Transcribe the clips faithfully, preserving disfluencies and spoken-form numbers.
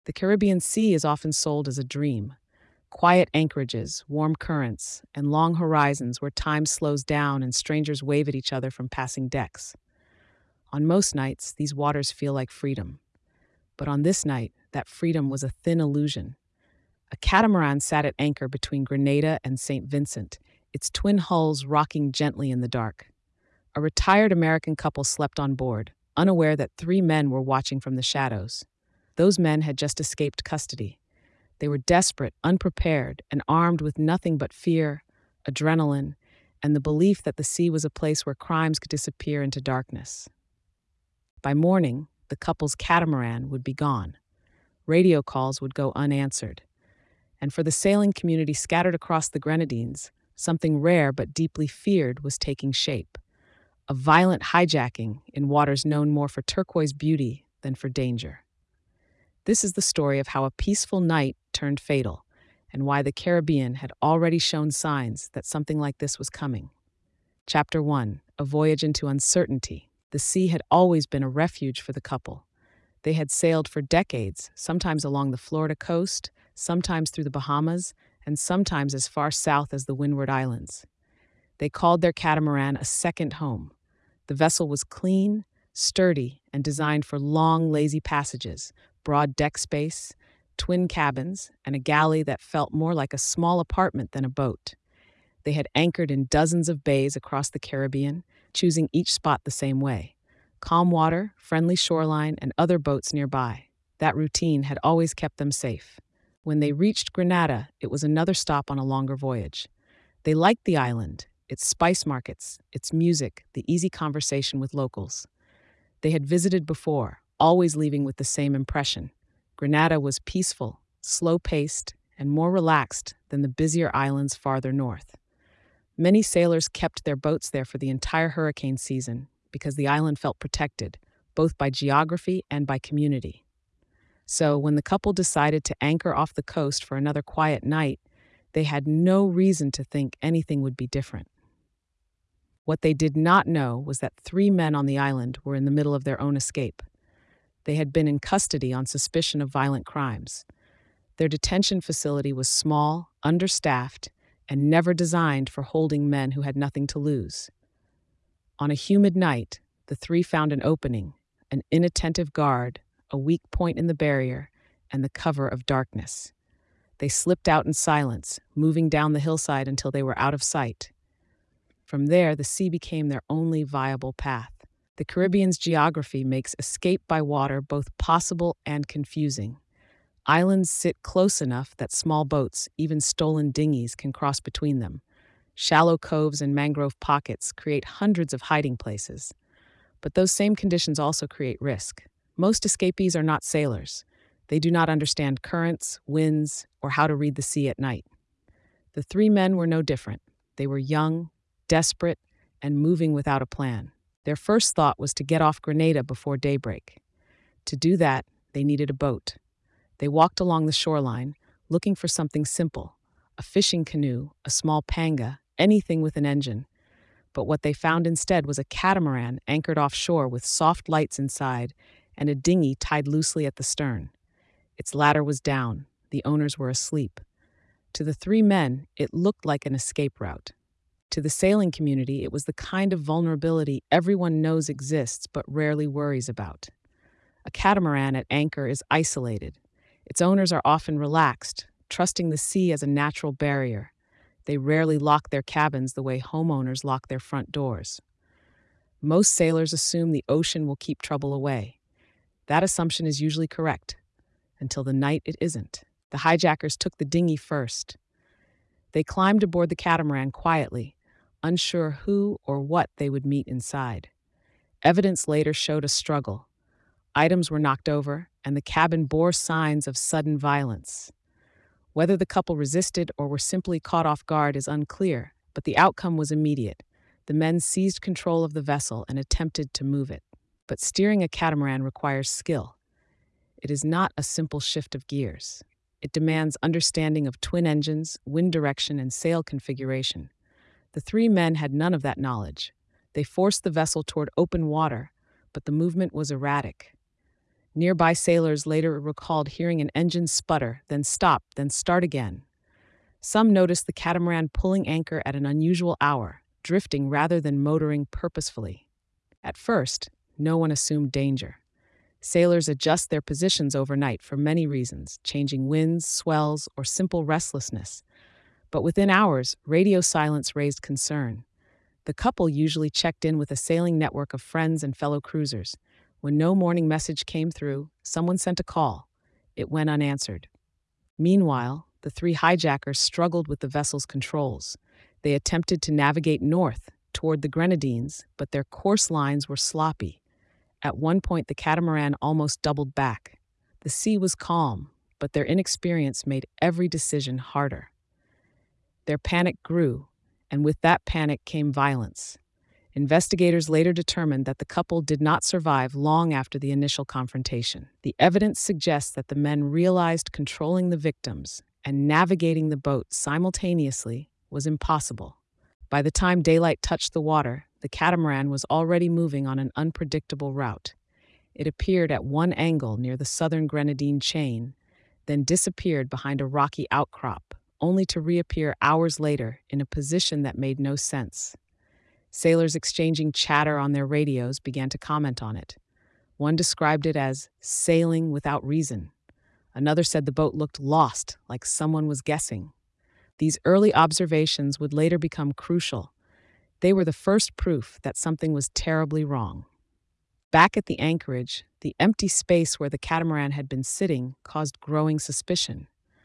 The Caribbean Sea is often sold as a dream. Quiet anchorages, warm currents, and long horizons where time slows down and strangers wave at each other from passing decks. On most nights, these waters feel like freedom. But on this night, that freedom was a thin illusion. A catamaran sat at anchor between Grenada and Saint Vincent, its twin hulls rocking gently in the dark. A retired American couple slept on board, unaware that three men were watching from the shadows. Those men had just escaped custody. They were desperate, unprepared, and armed with nothing but fear, adrenaline, and the belief that the sea was a place where crimes could disappear into darkness. By morning, the couple's catamaran would be gone. Radio calls would go unanswered. And for the sailing community scattered across the Grenadines, something rare but deeply feared was taking shape. A violent hijacking in waters known more for turquoise beauty than for danger. This is the story of how a peaceful night turned fatal, and why the Caribbean had already shown signs that something like this was coming. Chapter one: A Voyage into Uncertainty. The sea had always been a refuge for the couple. They had sailed for decades, sometimes along the Florida coast, sometimes through the Bahamas, and sometimes as far south as the Windward Islands. They called their catamaran a second home. The vessel was clean, sturdy, and designed for long, lazy passages, broad deck space, twin cabins, and a galley that felt more like a small apartment than a boat. They had anchored in dozens of bays across the Caribbean, choosing each spot the same way. Calm water, friendly shoreline, and other boats nearby. That routine had always kept them safe. When they reached Grenada, it was another stop on a longer voyage. They liked the island, its spice markets, its music, the easy conversation with locals. They had visited before, always leaving with the same impression. Grenada was peaceful, slow-paced, and more relaxed than the busier islands farther north. Many sailors kept their boats there for the entire hurricane season because the island felt protected, both by geography and by community. So, when the couple decided to anchor off the coast for another quiet night, they had no reason to think anything would be different. What they did not know was that three men on the island were in the middle of their own escape. They had been in custody on suspicion of violent crimes. Their detention facility was small, understaffed, and never designed for holding men who had nothing to lose. On a humid night, the three found an opening, an inattentive guard, a weak point in the barrier, and the cover of darkness. They slipped out in silence, moving down the hillside until they were out of sight. From there, the sea became their only viable path. The Caribbean's geography makes escape by water both possible and confusing. Islands sit close enough that small boats, even stolen dinghies, can cross between them. Shallow coves and mangrove pockets create hundreds of hiding places. But those same conditions also create risk. Most escapees are not sailors. They do not understand currents, winds, or how to read the sea at night. The three men were no different. They were young, desperate, and moving without a plan. Their first thought was to get off Grenada before daybreak. To do that, they needed a boat. They walked along the shoreline, looking for something simple, a fishing canoe, a small panga, anything with an engine. But what they found instead was a catamaran anchored offshore with soft lights inside and a dinghy tied loosely at the stern. Its ladder was down. The owners were asleep. To the three men, it looked like an escape route. To the sailing community, it was the kind of vulnerability everyone knows exists but rarely worries about. A catamaran at anchor is isolated. Its owners are often relaxed, trusting the sea as a natural barrier. They rarely lock their cabins the way homeowners lock their front doors. Most sailors assume the ocean will keep trouble away. That assumption is usually correct, until the night it isn't. The hijackers took the dinghy first. They climbed aboard the catamaran quietly, unsure who or what they would meet inside. Evidence later showed a struggle. Items were knocked over, and the cabin bore signs of sudden violence. Whether the couple resisted or were simply caught off guard is unclear, but the outcome was immediate. The men seized control of the vessel and attempted to move it. But steering a catamaran requires skill. It is not a simple shift of gears. It demands understanding of twin engines, wind direction, and sail configuration. The three men had none of that knowledge. They forced the vessel toward open water, but the movement was erratic. Nearby sailors later recalled hearing an engine sputter, then stop, then start again. Some noticed the catamaran pulling anchor at an unusual hour, drifting rather than motoring purposefully. At first, no one assumed danger. Sailors adjust their positions overnight for many reasons, changing winds, swells, or simple restlessness. But within hours, radio silence raised concern. The couple usually checked in with a sailing network of friends and fellow cruisers. When no morning message came through, someone sent a call. It went unanswered. Meanwhile, the three hijackers struggled with the vessel's controls. They attempted to navigate north, toward the Grenadines, but their course lines were sloppy. At one point, the catamaran almost doubled back. The sea was calm, but their inexperience made every decision harder. Their panic grew, and with that panic came violence. Investigators later determined that the couple did not survive long after the initial confrontation. The evidence suggests that the men realized controlling the victims and navigating the boat simultaneously was impossible. By the time daylight touched the water, the catamaran was already moving on an unpredictable route. It appeared at one angle near the southern Grenadine chain, then disappeared behind a rocky outcrop, only to reappear hours later in a position that made no sense. Sailors exchanging chatter on their radios began to comment on it. One described it as sailing without reason. Another said the boat looked lost, like someone was guessing. These early observations would later become crucial. They were the first proof that something was terribly wrong. Back at the anchorage, the empty space where the catamaran had been sitting caused growing suspicion.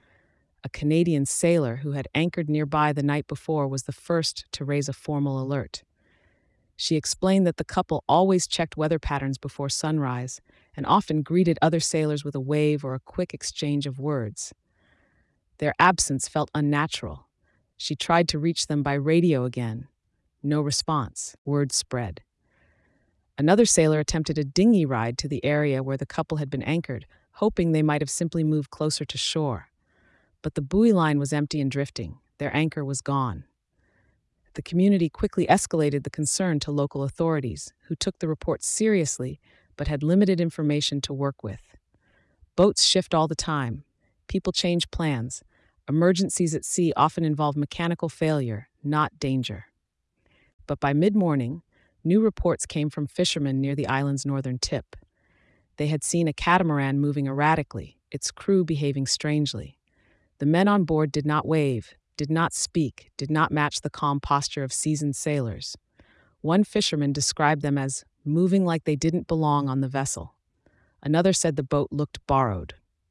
A Canadian sailor who had anchored nearby the night before was the first to raise a formal alert. She explained that the couple always checked weather patterns before sunrise and often greeted other sailors with a wave or a quick exchange of words. Their absence felt unnatural. She tried to reach them by radio again. No response. Word spread. Another sailor attempted a dinghy ride to the area where the couple had been anchored, hoping they might have simply moved closer to shore. But the buoy line was empty and drifting. Their anchor was gone. The community quickly escalated the concern to local authorities, who took the report seriously but had limited information to work with. Boats shift all the time. People change plans. Emergencies at sea often involve mechanical failure, not danger. But by mid-morning, new reports came from fishermen near the island's northern tip. They had seen a catamaran moving erratically, its crew behaving strangely. The men on board did not wave, did not speak, did not match the calm posture of seasoned sailors. One fisherman described them as moving like they didn't belong on the vessel. Another said the boat looked borrowed.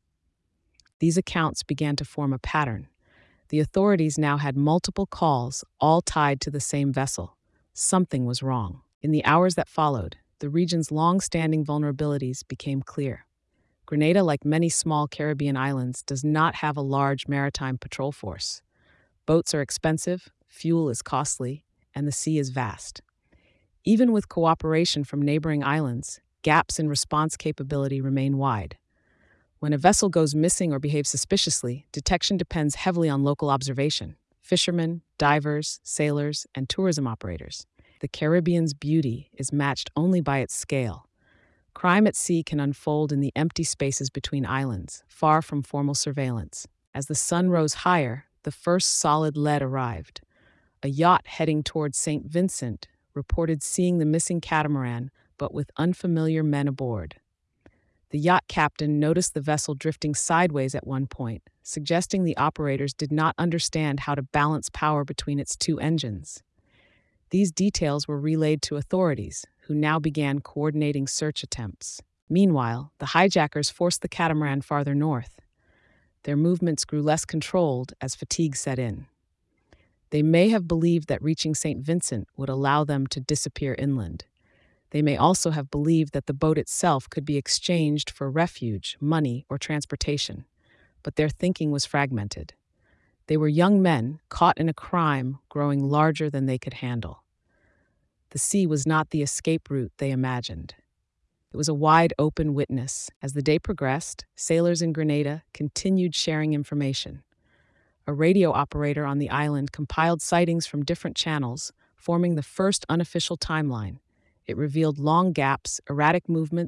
These accounts began to form a pattern. The authorities now had multiple calls, all tied to the same vessel. Something was wrong. In the hours that followed, the region's long-standing vulnerabilities became clear. Grenada, like many small Caribbean islands, does not have a large maritime patrol force. Boats are expensive, fuel is costly, and the sea is vast. Even with cooperation from neighboring islands, gaps in response capability remain wide. When a vessel goes missing or behaves suspiciously, detection depends heavily on local observation. Fishermen, divers, sailors, and tourism operators. The Caribbean's beauty is matched only by its scale. Crime at sea can unfold in the empty spaces between islands, far from formal surveillance. As the sun rose higher, the first solid lead arrived. A yacht heading towards Saint Vincent reported seeing the missing catamaran, but with unfamiliar men aboard. The yacht captain noticed the vessel drifting sideways at one point, suggesting the operators did not understand how to balance power between its two engines. These details were relayed to authorities, who now began coordinating search attempts. Meanwhile, the hijackers forced the catamaran farther north. Their movements grew less controlled as fatigue set in. They may have believed that reaching Saint Vincent would allow them to disappear inland. They may also have believed that the boat itself could be exchanged for refuge, money, or transportation. But their thinking was fragmented. They were young men caught in a crime growing larger than they could handle. The sea was not the escape route they imagined. It was a wide open witness. As the day progressed, sailors in Grenada continued sharing information. A radio operator on the island compiled sightings from different channels, forming the first unofficial timeline. It revealed long gaps, erratic movements,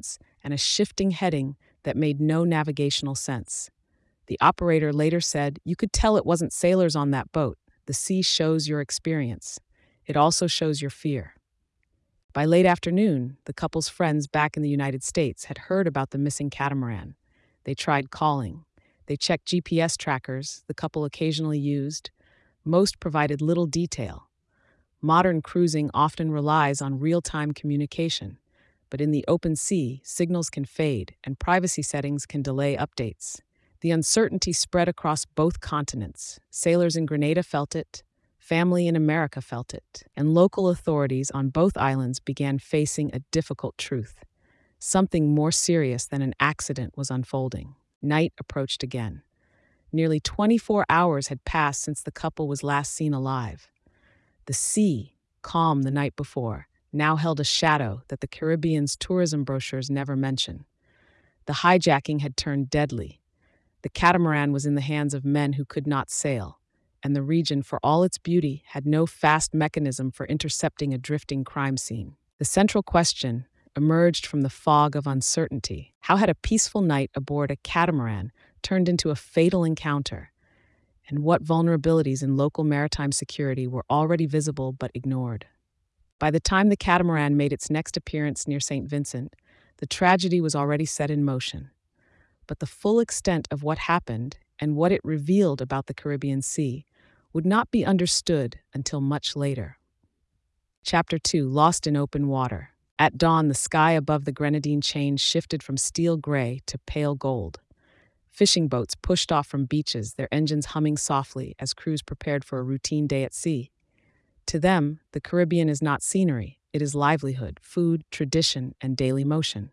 and a shifting heading that made no navigational sense. The operator later said, "You could tell it wasn't sailors on that boat. The sea shows your experience. It also shows your fear." By late afternoon, the couple's friends back in the United States had heard about the missing catamaran. They tried calling. They checked G P S trackers the couple occasionally used. Most provided little detail. Modern cruising often relies on real-time communication, but in the open sea, signals can fade and privacy settings can delay updates. The uncertainty spread across both continents. Sailors in Grenada felt it, family in America felt it, and local authorities on both islands began facing a difficult truth. Something more serious than an accident was unfolding. Night approached again. Nearly twenty-four hours had passed since the couple was last seen alive. The sea, calm the night before, now held a shadow that the Caribbean's tourism brochures never mention. The hijacking had turned deadly. The catamaran was in the hands of men who could not sail, and the region, for all its beauty, had no fast mechanism for intercepting a drifting crime scene. The central question emerged from the fog of uncertainty. How had a peaceful night aboard a catamaran turned into a fatal encounter? And what vulnerabilities in local maritime security were already visible but ignored? By the time the catamaran made its next appearance near Saint Vincent, the tragedy was already set in motion. But the full extent of what happened and what it revealed about the Caribbean Sea would not be understood until much later. Chapter two. Lost in Open Water. At dawn, the sky above the Grenadine chain shifted from steel gray to pale gold. Fishing boats pushed off from beaches, their engines humming softly as crews prepared for a routine day at sea. To them, the Caribbean is not scenery, it is livelihood, food, tradition, and daily motion.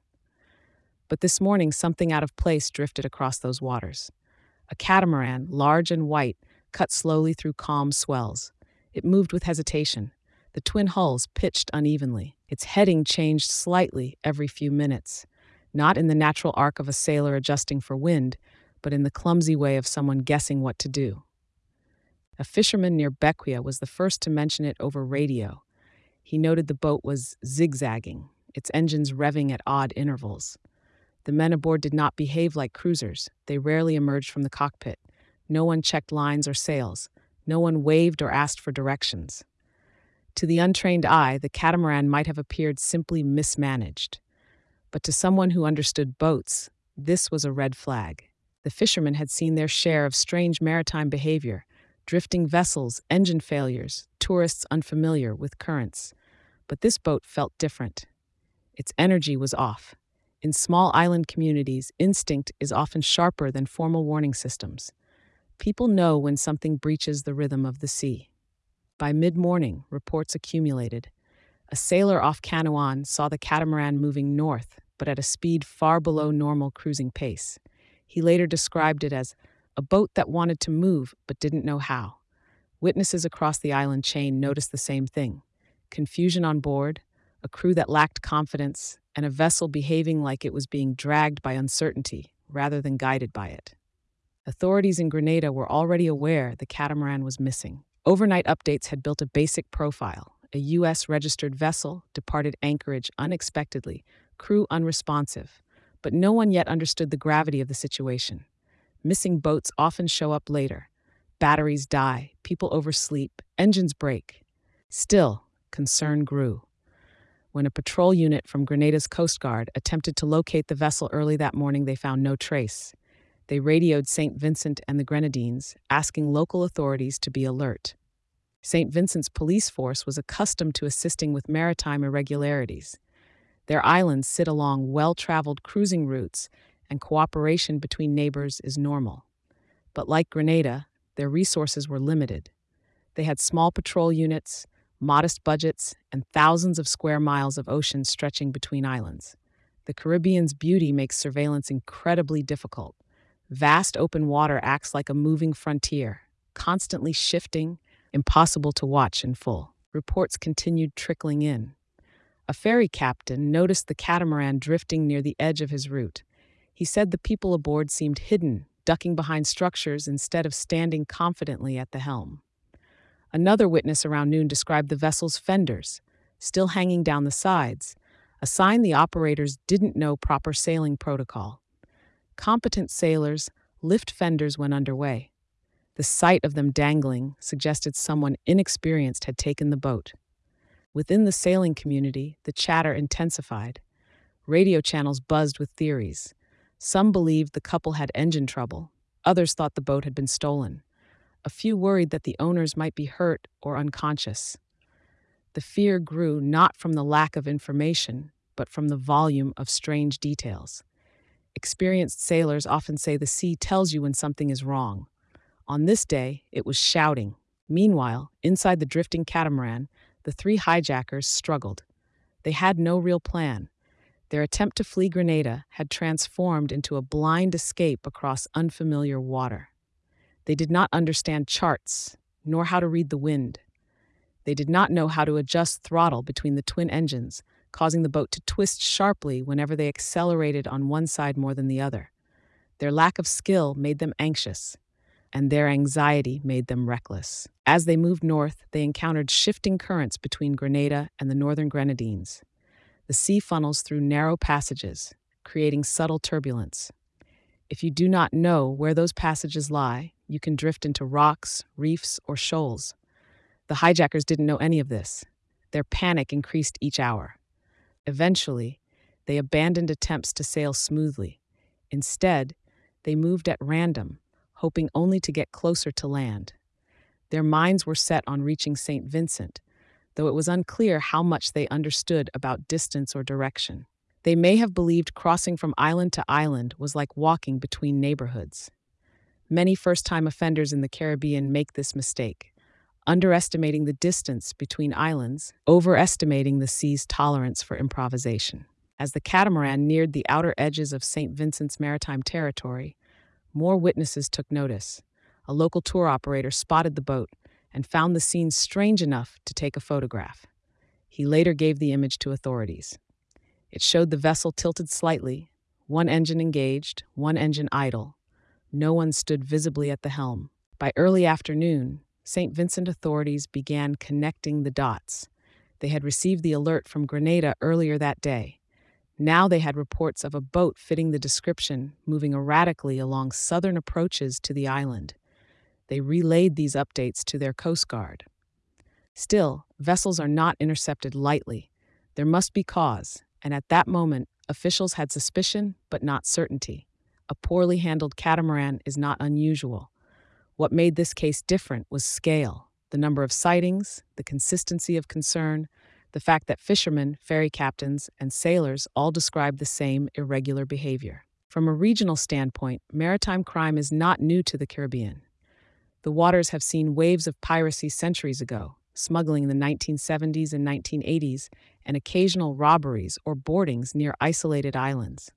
But this morning, something out of place drifted across those waters. A catamaran, large and white, cut slowly through calm swells. It moved with hesitation. The twin hulls pitched unevenly. Its heading changed slightly every few minutes, not in the natural arc of a sailor adjusting for wind, but in the clumsy way of someone guessing what to do. A fisherman near Bequia was the first to mention it over radio. He noted the boat was zigzagging, its engines revving at odd intervals. The men aboard did not behave like cruisers. They rarely emerged from the cockpit. No one checked lines or sails. No one waved or asked for directions. To the untrained eye, the catamaran might have appeared simply mismanaged. But to someone who understood boats, this was a red flag. The fishermen had seen their share of strange maritime behavior, drifting vessels, engine failures, tourists unfamiliar with currents. But this boat felt different. Its energy was off. In small island communities, instinct is often sharper than formal warning systems. People know when something breaches the rhythm of the sea. By mid-morning, reports accumulated. A sailor off Canouan saw the catamaran moving north, but at a speed far below normal cruising pace. He later described it as a boat that wanted to move but didn't know how. Witnesses across the island chain noticed the same thing. Confusion on board, a crew that lacked confidence, and a vessel behaving like it was being dragged by uncertainty rather than guided by it. Authorities in Grenada were already aware the catamaran was missing. Overnight updates had built a basic profile. A U S-registered vessel departed anchorage unexpectedly, crew unresponsive, but no one yet understood the gravity of the situation. Missing boats often show up later. Batteries die, people oversleep, engines break. Still, concern grew. When a patrol unit from Grenada's Coast Guard attempted to locate the vessel early that morning, they found no trace. They radioed Saint Vincent and the Grenadines, asking local authorities to be alert. Saint Vincent's police force was accustomed to assisting with maritime irregularities. Their islands sit along well-traveled cruising routes, and cooperation between neighbors is normal. But like Grenada, their resources were limited. They had small patrol units, modest budgets, and thousands of square miles of ocean stretching between islands. The Caribbean's beauty makes surveillance incredibly difficult. Vast open water acts like a moving frontier, constantly shifting, impossible to watch in full. Reports continued trickling in. A ferry captain noticed the catamaran drifting near the edge of his route. He said the people aboard seemed hidden, ducking behind structures instead of standing confidently at the helm. Another witness around noon described the vessel's fenders, still hanging down the sides, a sign the operators didn't know proper sailing protocol. Competent sailors lift fenders when underway. The sight of them dangling suggested someone inexperienced had taken the boat. Within the sailing community, the chatter intensified. Radio channels buzzed with theories. Some believed the couple had engine trouble. Others thought the boat had been stolen. A few worried that the owners might be hurt or unconscious. The fear grew not from the lack of information, but from the volume of strange details. Experienced sailors often say the sea tells you when something is wrong. On this day, it was shouting. Meanwhile, inside the drifting catamaran, the three hijackers struggled. They had no real plan. Their attempt to flee Grenada had transformed into a blind escape across unfamiliar water. They did not understand charts, nor how to read the wind. They did not know how to adjust throttle between the twin engines, causing the boat to twist sharply whenever they accelerated on one side more than the other. Their lack of skill made them anxious, and their anxiety made them reckless. As they moved north, they encountered shifting currents between Grenada and the northern Grenadines. The sea funnels through narrow passages, creating subtle turbulence. If you do not know where those passages lie, you can drift into rocks, reefs, or shoals. The hijackers didn't know any of this. Their panic increased each hour. Eventually, they abandoned attempts to sail smoothly. Instead, they moved at random, hoping only to get closer to land. Their minds were set on reaching Saint Vincent, though it was unclear how much they understood about distance or direction. They may have believed crossing from island to island was like walking between neighborhoods. Many first-time offenders in the Caribbean make this mistake, underestimating the distance between islands, overestimating the sea's tolerance for improvisation. As the catamaran neared the outer edges of Saint Vincent's maritime territory, more witnesses took notice. A local tour operator spotted the boat and found the scene strange enough to take a photograph. He later gave the image to authorities. It showed the vessel tilted slightly, one engine engaged, one engine idle. No one stood visibly at the helm. By early afternoon, Saint Vincent authorities began connecting the dots. They had received the alert from Grenada earlier that day. Now they had reports of a boat fitting the description moving erratically along southern approaches to the island. They relayed these updates to their Coast Guard. Still, vessels are not intercepted lightly. There must be cause, and at that moment, officials had suspicion but not certainty. A poorly handled catamaran is not unusual. What made this case different was scale, the number of sightings, the consistency of concern, the fact that fishermen, ferry captains, and sailors all described the same irregular behavior. From a regional standpoint, maritime crime is not new to the Caribbean. The waters have seen waves of piracy centuries ago, smuggling in the nineteen seventies and nineteen eighties, and occasional robberies or boardings near isolated islands.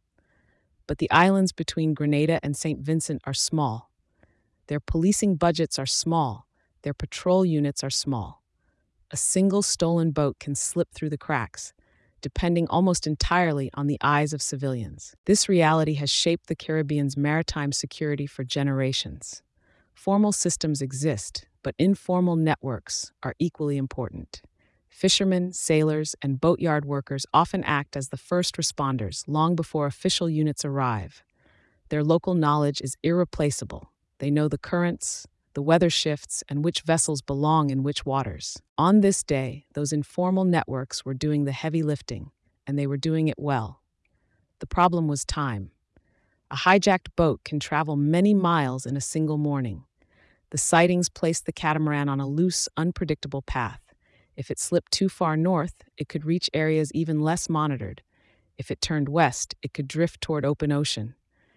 But the islands between Grenada and Saint Vincent are small. Their policing budgets are small. Their patrol units are small. A single stolen boat can slip through the cracks, depending almost entirely on the eyes of civilians. This reality has shaped the Caribbean's maritime security for generations. Formal systems exist, but informal networks are equally important. Fishermen, sailors, and boatyard workers often act as the first responders long before official units arrive. Their local knowledge is irreplaceable. They know the currents, the weather shifts, and which vessels belong in which waters. On this day, those informal networks were doing the heavy lifting, and they were doing it well. The problem was time. A hijacked boat can travel many miles in a single morning. The sightings placed the catamaran on a loose, unpredictable path. If it slipped too far north, it could reach areas even less monitored. If it turned west, it could drift toward open ocean.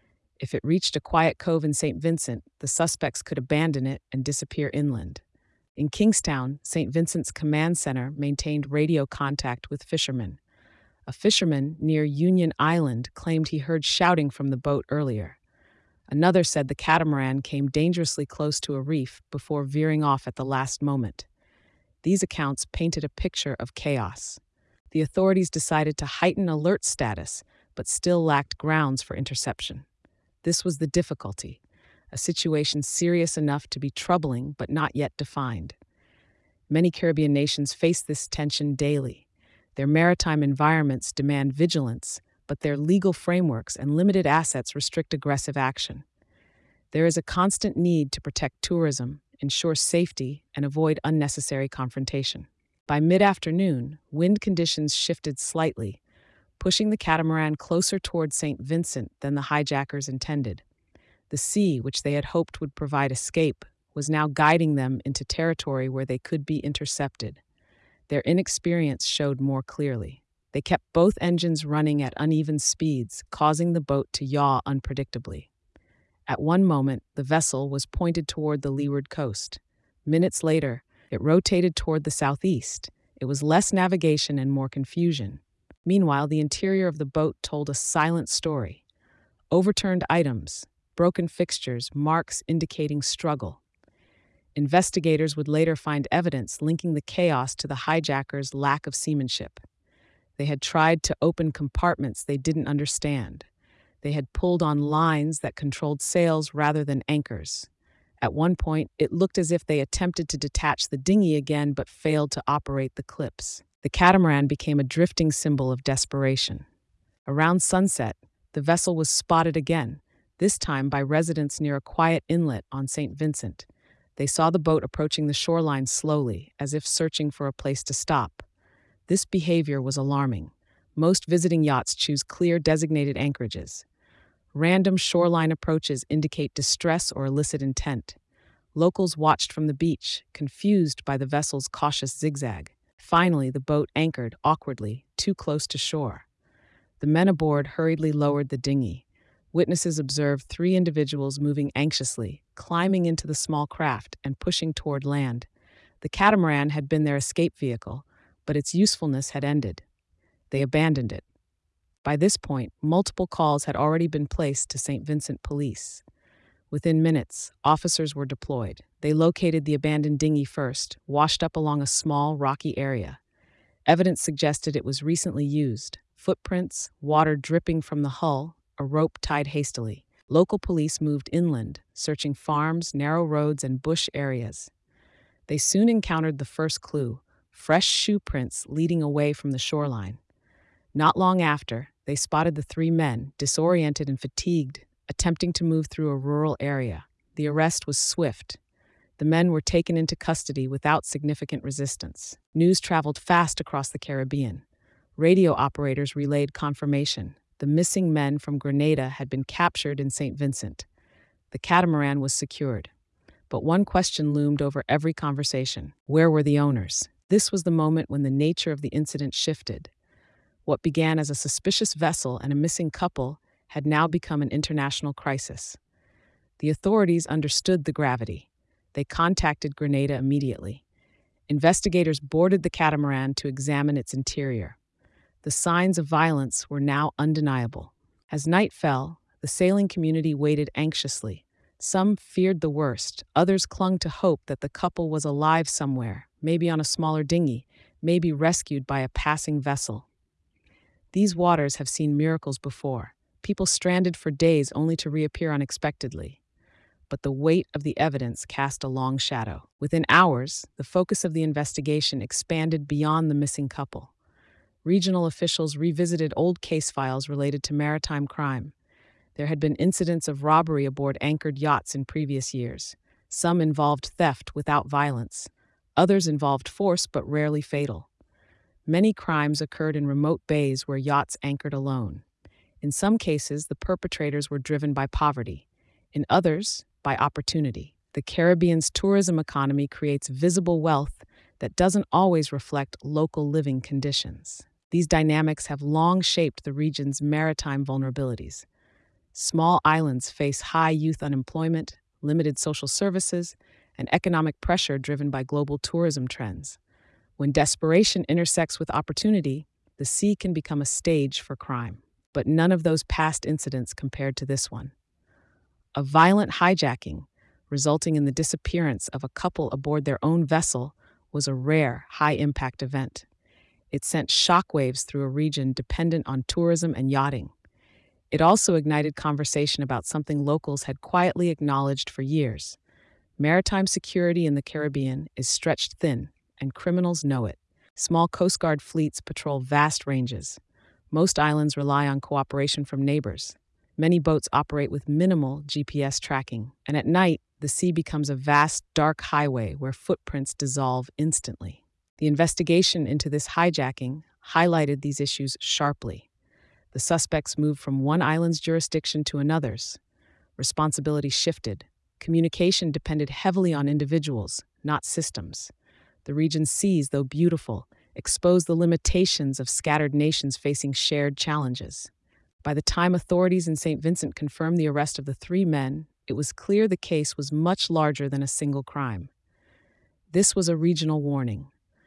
If it reached a quiet cove in Saint Vincent, the suspects could abandon it and disappear inland. In Kingstown, Saint Vincent's command center maintained radio contact with fishermen. A fisherman near Union Island claimed he heard shouting from the boat earlier. Another said the catamaran came dangerously close to a reef before veering off at the last moment. These accounts painted a picture of chaos. The authorities decided to heighten alert status, but still lacked grounds for interception. This was the difficulty, a situation serious enough to be troubling but not yet defined. Many Caribbean nations face this tension daily. Their maritime environments demand vigilance, but their legal frameworks and limited assets restrict aggressive action. There is a constant need to protect tourism, ensure safety, and avoid unnecessary confrontation. By mid-afternoon, wind conditions shifted slightly, pushing the catamaran closer toward Saint Vincent than the hijackers intended. The sea, which they had hoped would provide escape, was now guiding them into territory where they could be intercepted. Their inexperience showed more clearly. They kept both engines running at uneven speeds, causing the boat to yaw unpredictably. At one moment, the vessel was pointed toward the leeward coast. Minutes later, it rotated toward the southeast. It was less navigation and more confusion. Meanwhile, the interior of the boat told a silent story. Overturned items, broken fixtures, marks indicating struggle. Investigators would later find evidence linking the chaos to the hijackers' lack of seamanship. They had tried to open compartments they didn't understand. They had pulled on lines that controlled sails rather than anchors. At one point, it looked as if they attempted to detach the dinghy again but failed to operate the clips. The catamaran became a drifting symbol of desperation. Around sunset, the vessel was spotted again, this time by residents near a quiet inlet on Saint Vincent. They saw the boat approaching the shoreline slowly, as if searching for a place to stop. This behavior was alarming. Most visiting yachts choose clear, designated anchorages. Random shoreline approaches indicate distress or illicit intent. Locals watched from the beach, confused by the vessel's cautious zigzag. Finally, the boat anchored awkwardly, too close to shore. The men aboard hurriedly lowered the dinghy. Witnesses observed three individuals moving anxiously, climbing into the small craft and pushing toward land. The catamaran had been their escape vehicle, but its usefulness had ended. They abandoned it. By this point, multiple calls had already been placed to Saint Vincent Police. Within minutes, officers were deployed. They located the abandoned dinghy first, washed up along a small, rocky area. Evidence suggested it was recently used. Footprints, water dripping from the hull, a rope tied hastily. Local police moved inland, searching farms, narrow roads, and bush areas. They soon encountered the first clue, fresh shoe prints leading away from the shoreline. Not long after, they spotted the three men, disoriented and fatigued, attempting to move through a rural area. The arrest was swift. The men were taken into custody without significant resistance. News traveled fast across the Caribbean. Radio operators relayed confirmation. The missing men from Grenada had been captured in Saint Vincent. The catamaran was secured. But one question loomed over every conversation. Where were the owners? This was the moment when the nature of the incident shifted. What began as a suspicious vessel and a missing couple had now become an international crisis. The authorities understood the gravity. They contacted Grenada immediately. Investigators boarded the catamaran to examine its interior. The signs of violence were now undeniable. As night fell, the sailing community waited anxiously. Some feared the worst. Others clung to hope that the couple was alive somewhere, maybe on a smaller dinghy, maybe rescued by a passing vessel. These waters have seen miracles before. People stranded for days only to reappear unexpectedly. But the weight of the evidence cast a long shadow. Within hours, the focus of the investigation expanded beyond the missing couple. Regional officials revisited old case files related to maritime crime. There had been incidents of robbery aboard anchored yachts in previous years. Some involved theft without violence. Others involved force but rarely fatal. Many crimes occurred in remote bays where yachts anchored alone. In some cases, the perpetrators were driven by poverty. In others, by opportunity. The Caribbean's tourism economy creates visible wealth that doesn't always reflect local living conditions. These dynamics have long shaped the region's maritime vulnerabilities. Small islands face high youth unemployment, limited social services, and economic pressure driven by global tourism trends. When desperation intersects with opportunity, the sea can become a stage for crime. But none of those past incidents compared to this one. A violent hijacking, resulting in the disappearance of a couple aboard their own vessel, was a rare, high-impact event. It sent shockwaves through a region dependent on tourism and yachting. It also ignited conversation about something locals had quietly acknowledged for years. Maritime security in the Caribbean is stretched thin, and criminals know it. Small Coast Guard fleets patrol vast ranges. Most islands rely on cooperation from neighbors. Many boats operate with minimal G P S tracking, and at night, the sea becomes a vast, dark highway where footprints dissolve instantly. The investigation into this hijacking highlighted these issues sharply. The suspects moved from one island's jurisdiction to another's. Responsibility shifted. Communication depended heavily on individuals, not systems. The region's seas, though beautiful, exposed the limitations of scattered nations facing shared challenges. By the time authorities in Saint Vincent confirmed the arrest of the three men, it was clear the case was much larger than a single crime. This was a regional warning,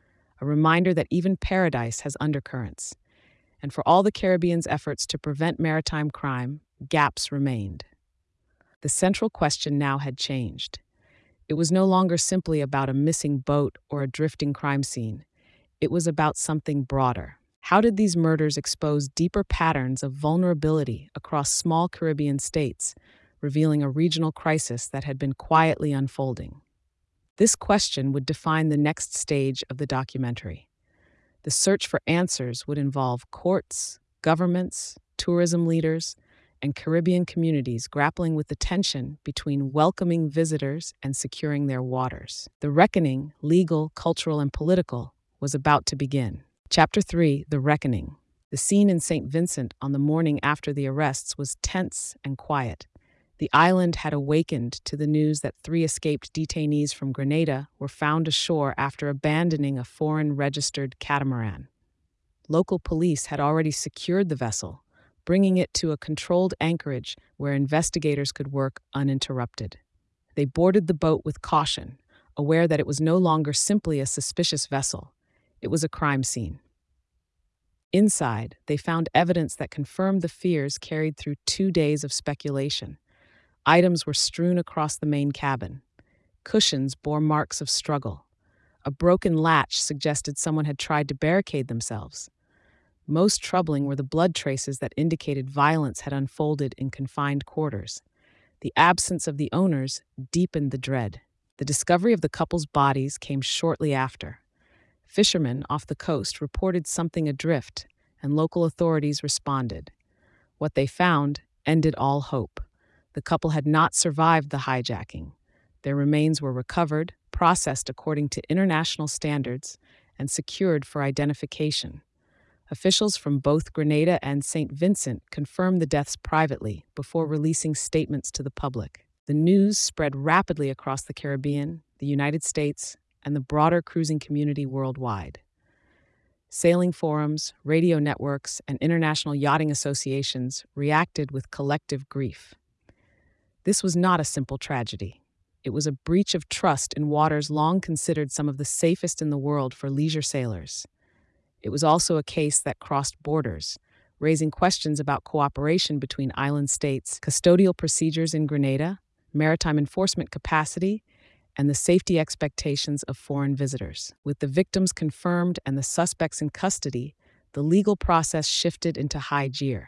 a reminder that even paradise has undercurrents. And for all the Caribbean's efforts to prevent maritime crime, gaps remained. The central question now had changed. It was no longer simply about a missing boat or a drifting crime scene. It was about something broader. How did these murders expose deeper patterns of vulnerability across small Caribbean states, revealing a regional crisis that had been quietly unfolding? This question would define the next stage of the documentary. The search for answers would involve courts, governments, tourism leaders, and Caribbean communities grappling with the tension between welcoming visitors and securing their waters. The reckoning, legal, cultural, and political, was about to begin. Chapter three, The Reckoning. The scene in Saint Vincent on the morning after the arrests was tense and quiet. The island had awakened to the news that three escaped detainees from Grenada were found ashore after abandoning a foreign-registered catamaran. Local police had already secured the vessel, bringing it to a controlled anchorage where investigators could work uninterrupted. They boarded the boat with caution, aware that it was no longer simply a suspicious vessel. It was a crime scene. Inside, they found evidence that confirmed the fears carried through two days of speculation. Items were strewn across the main cabin. Cushions bore marks of struggle. A broken latch suggested someone had tried to barricade themselves. Most troubling were the blood traces that indicated violence had unfolded in confined quarters. The absence of the owners deepened the dread. The discovery of the couple's bodies came shortly after. Fishermen off the coast reported something adrift, and local authorities responded. What they found ended all hope. The couple had not survived the hijacking. Their remains were recovered, processed according to international standards, and secured for identification. Officials from both Grenada and Saint Vincent confirmed the deaths privately before releasing statements to the public. The news spread rapidly across the Caribbean, the United States, and the broader cruising community worldwide. Sailing forums, radio networks, and international yachting associations reacted with collective grief. This was not a simple tragedy. It was a breach of trust in waters long considered some of the safest in the world for leisure sailors. It was also a case that crossed borders, raising questions about cooperation between island states, custodial procedures in Grenada, maritime enforcement capacity, and the safety expectations of foreign visitors. With the victims confirmed and the suspects in custody, the legal process shifted into high gear.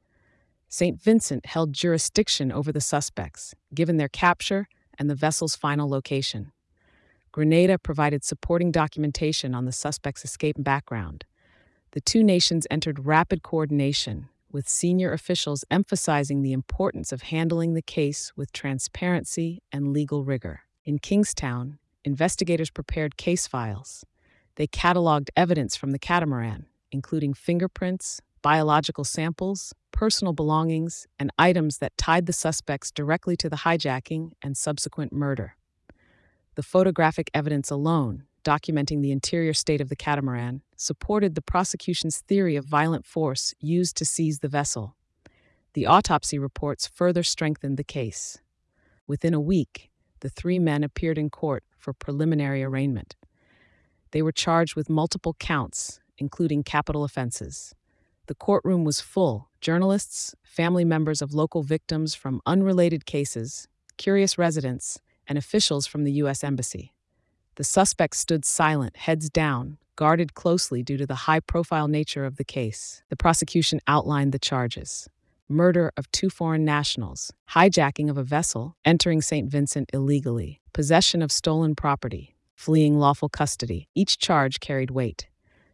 Saint Vincent held jurisdiction over the suspects, given their capture and the vessel's final location. Grenada provided supporting documentation on the suspect's escape background. The two nations entered rapid coordination, with senior officials emphasizing the importance of handling the case with transparency and legal rigor. In Kingstown, investigators prepared case files. They cataloged evidence from the catamaran, including fingerprints, biological samples, personal belongings, and items that tied the suspects directly to the hijacking and subsequent murder. The photographic evidence alone, documenting the interior state of the catamaran, supported the prosecution's theory of violent force used to seize the vessel. The autopsy reports further strengthened the case. Within a week, the three men appeared in court for preliminary arraignment. They were charged with multiple counts, including capital offenses. The courtroom was full: journalists, family members of local victims from unrelated cases, curious residents, and officials from the U S Embassy. The suspects stood silent, heads down, guarded closely due to the high-profile nature of the case. The prosecution outlined the charges: murder of two foreign nationals, hijacking of a vessel, entering Saint Vincent illegally, possession of stolen property, fleeing lawful custody. Each charge carried weight.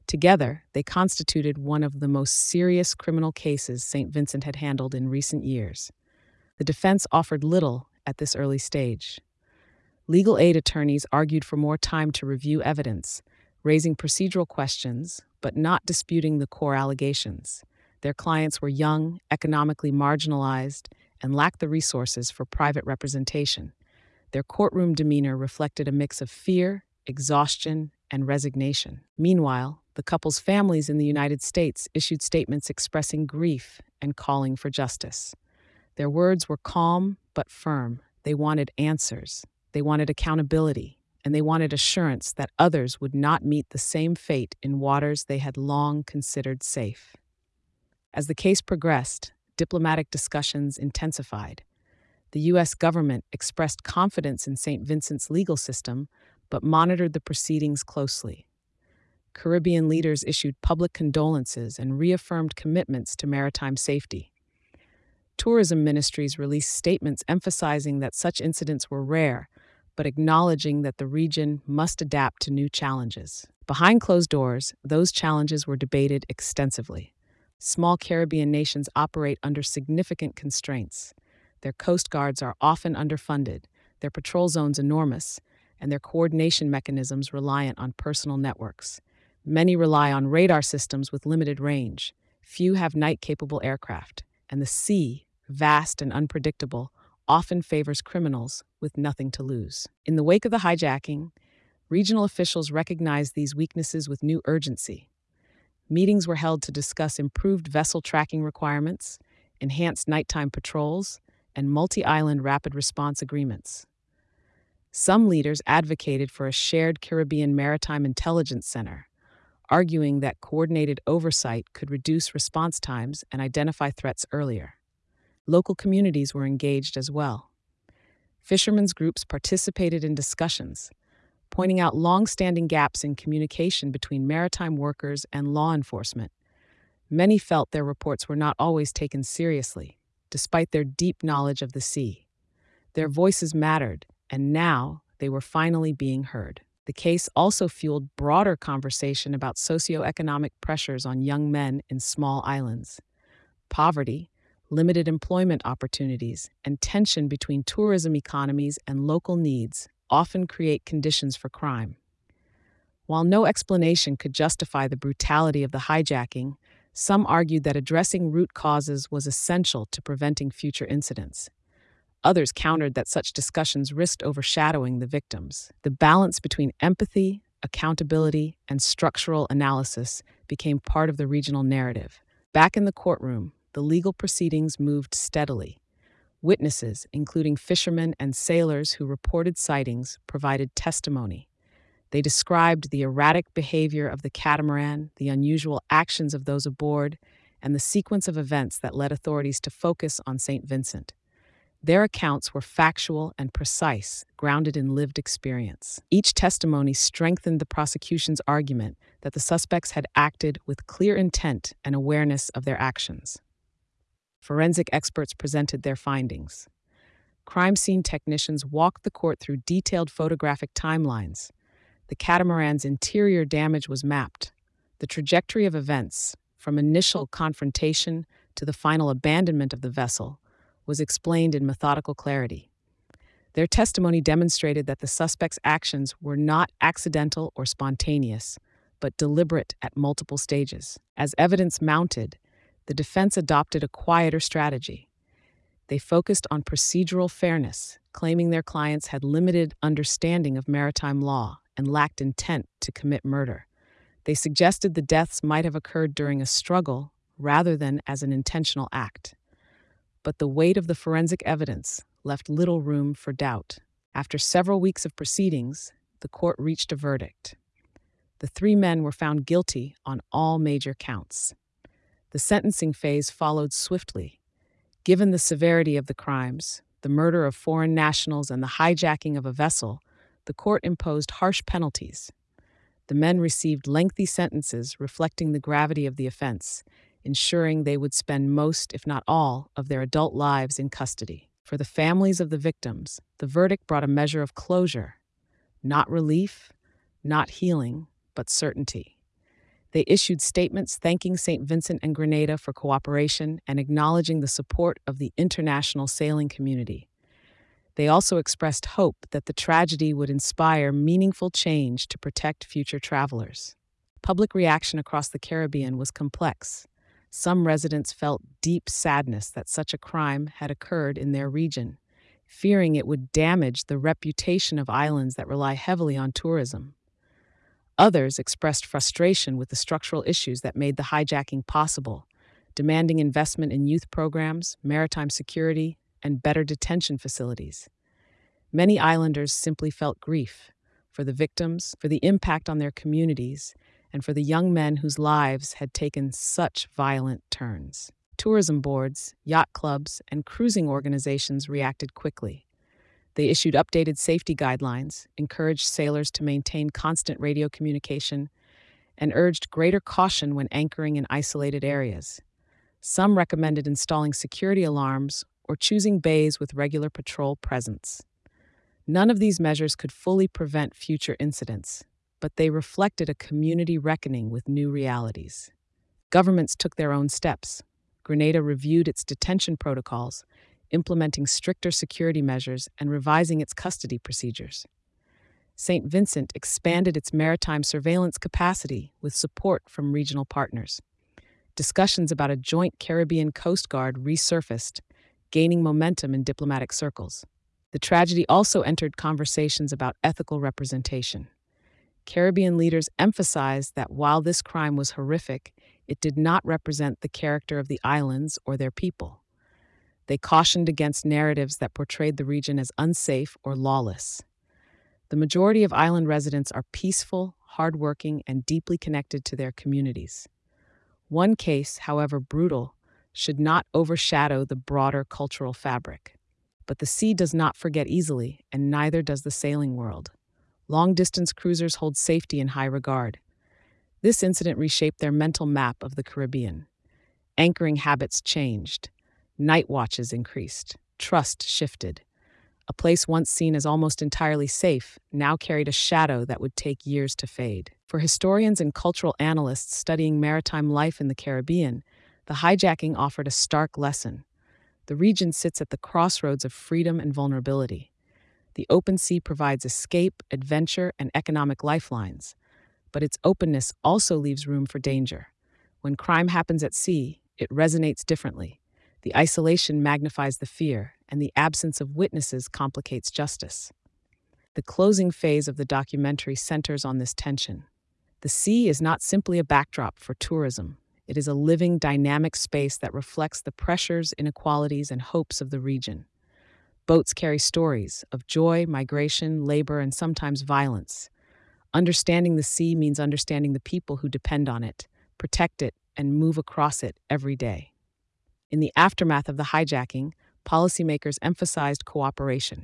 Together, they constituted one of the most serious criminal cases Saint Vincent had handled in recent years. The defense offered little at this early stage. Legal aid attorneys argued for more time to review evidence, raising procedural questions, but not disputing the core allegations. Their clients were young, economically marginalized, and lacked the resources for private representation. Their courtroom demeanor reflected a mix of fear, exhaustion, and resignation. Meanwhile, the couple's families in the United States issued statements expressing grief and calling for justice. Their words were calm but firm. They wanted answers, they wanted accountability, and they wanted assurance that others would not meet the same fate in waters they had long considered safe. As the case progressed, diplomatic discussions intensified. The U S government expressed confidence in Saint Vincent's legal system, but monitored the proceedings closely. Caribbean leaders issued public condolences and reaffirmed commitments to maritime safety. Tourism ministries released statements emphasizing that such incidents were rare, but acknowledging that the region must adapt to new challenges. Behind closed doors, those challenges were debated extensively. Small Caribbean nations operate under significant constraints. Their coast guards are often underfunded, their patrol zones enormous, and their coordination mechanisms reliant on personal networks. Many rely on radar systems with limited range. Few have night-capable aircraft, and the sea, vast and unpredictable, often favors criminals with nothing to lose. In the wake of the hijacking, regional officials recognized these weaknesses with new urgency. Meetings were held to discuss improved vessel tracking requirements, enhanced nighttime patrols, and multi-island rapid response agreements. Some leaders advocated for a shared Caribbean Maritime Intelligence Center, arguing that coordinated oversight could reduce response times and identify threats earlier. Local communities were engaged as well. Fishermen's groups participated in discussions, pointing out long-standing gaps in communication between maritime workers and law enforcement. Many felt their reports were not always taken seriously, despite their deep knowledge of the sea. Their voices mattered, and now they were finally being heard. The case also fueled broader conversation about socioeconomic pressures on young men in small islands. Poverty, limited employment opportunities, and tension between tourism economies and local needs often create conditions for crime. While no explanation could justify the brutality of the hijacking, some argued that addressing root causes was essential to preventing future incidents. Others countered that such discussions risked overshadowing the victims. The balance between empathy, accountability, and structural analysis became part of the regional narrative. Back in the courtroom, the legal proceedings moved steadily. Witnesses, including fishermen and sailors who reported sightings, provided testimony. They described the erratic behavior of the catamaran, the unusual actions of those aboard, and the sequence of events that led authorities to focus on Saint Vincent. Their accounts were factual and precise, grounded in lived experience. Each testimony strengthened the prosecution's argument that the suspects had acted with clear intent and awareness of their actions. Forensic experts presented their findings. Crime scene technicians walked the court through detailed photographic timelines. The catamaran's interior damage was mapped. The trajectory of events, from initial confrontation to the final abandonment of the vessel, was explained in methodical clarity. Their testimony demonstrated that the suspects' actions were not accidental or spontaneous, but deliberate at multiple stages. As evidence mounted, the defense adopted a quieter strategy. They focused on procedural fairness, claiming their clients had limited understanding of maritime law and lacked intent to commit murder. They suggested the deaths might have occurred during a struggle rather than as an intentional act. But the weight of the forensic evidence left little room for doubt. After several weeks of proceedings, the court reached a verdict. The three men were found guilty on all major counts. The sentencing phase followed swiftly. Given the severity of the crimes, the murder of foreign nationals and the hijacking of a vessel, the court imposed harsh penalties. The men received lengthy sentences reflecting the gravity of the offense, ensuring they would spend most, if not all, of their adult lives in custody. For the families of the victims, the verdict brought a measure of closure. Not relief, not healing, but certainty. They issued statements thanking Saint Vincent and Grenada for cooperation and acknowledging the support of the international sailing community. They also expressed hope that the tragedy would inspire meaningful change to protect future travelers. Public reaction across the Caribbean was complex. Some residents felt deep sadness that such a crime had occurred in their region, fearing it would damage the reputation of islands that rely heavily on tourism. Others expressed frustration with the structural issues that made the hijacking possible, demanding investment in youth programs, maritime security, and better detention facilities. Many islanders simply felt grief for the victims, for the impact on their communities, and for the young men whose lives had taken such violent turns. Tourism boards, yacht clubs, and cruising organizations reacted quickly. They issued updated safety guidelines, encouraged sailors to maintain constant radio communication, and urged greater caution when anchoring in isolated areas. Some recommended installing security alarms or choosing bays with regular patrol presence. None of these measures could fully prevent future incidents, but they reflected a community reckoning with new realities. Governments took their own steps. Grenada reviewed its detention protocols, implementing stricter security measures and revising its custody procedures. Saint Vincent expanded its maritime surveillance capacity with support from regional partners. Discussions about a joint Caribbean Coast Guard resurfaced, gaining momentum in diplomatic circles. The tragedy also entered conversations about ethical representation. Caribbean leaders emphasized that while this crime was horrific, it did not represent the character of the islands or their people. They cautioned against narratives that portrayed the region as unsafe or lawless. The majority of island residents are peaceful, hardworking, and deeply connected to their communities. One case, however brutal, should not overshadow the broader cultural fabric. But the sea does not forget easily, and neither does the sailing world. Long-distance cruisers hold safety in high regard. This incident reshaped their mental map of the Caribbean. Anchoring habits changed. Night watches increased. Trust shifted. A place once seen as almost entirely safe now carried a shadow that would take years to fade. For historians and cultural analysts studying maritime life in the Caribbean, the hijacking offered a stark lesson. The region sits at the crossroads of freedom and vulnerability. The open sea provides escape, adventure, and economic lifelines, but its openness also leaves room for danger. When crime happens at sea, it resonates differently. The isolation magnifies the fear, and the absence of witnesses complicates justice. The closing phase of the documentary centers on this tension. The sea is not simply a backdrop for tourism. It is a living, dynamic space that reflects the pressures, inequalities, and hopes of the region. Boats carry stories of joy, migration, labor, and sometimes violence. Understanding the sea means understanding the people who depend on it, protect it, and move across it every day. In the aftermath of the hijacking, policymakers emphasized cooperation.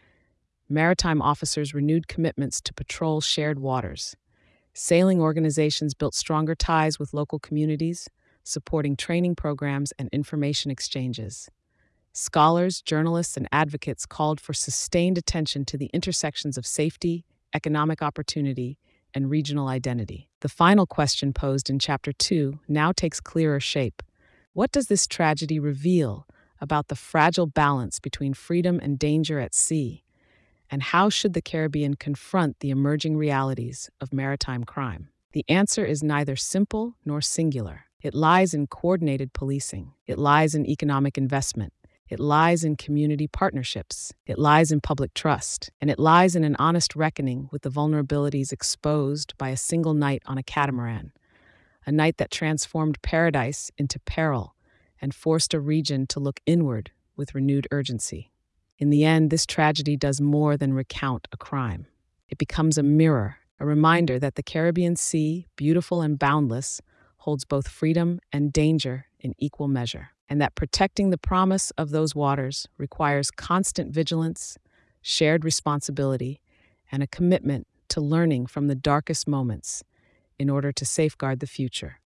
Maritime officers renewed commitments to patrol shared waters. Sailing organizations built stronger ties with local communities, supporting training programs and information exchanges. Scholars, journalists, and advocates called for sustained attention to the intersections of safety, economic opportunity, and regional identity. The final question posed in Chapter two now takes clearer shape. What does this tragedy reveal about the fragile balance between freedom and danger at sea? And how should the Caribbean confront the emerging realities of maritime crime? The answer is neither simple nor singular. It lies in coordinated policing. It lies in economic investment. It lies in community partnerships. It lies in public trust. And it lies in an honest reckoning with the vulnerabilities exposed by a single night on a catamaran, a night that transformed paradise into peril and forced a region to look inward with renewed urgency. In the end, this tragedy does more than recount a crime. It becomes a mirror, a reminder that the Caribbean Sea, beautiful and boundless, holds both freedom and danger in equal measure, and that protecting the promise of those waters requires constant vigilance, shared responsibility, and a commitment to learning from the darkest moments in order to safeguard the future.